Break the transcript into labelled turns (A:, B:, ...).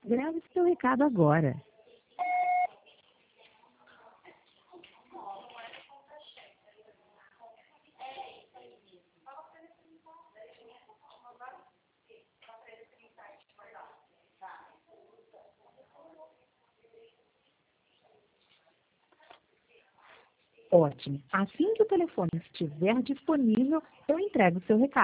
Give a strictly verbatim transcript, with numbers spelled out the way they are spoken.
A: Grave seu recado agora. Ótimo. Assim que o telefone estiver disponível, eu entrego o seu recado.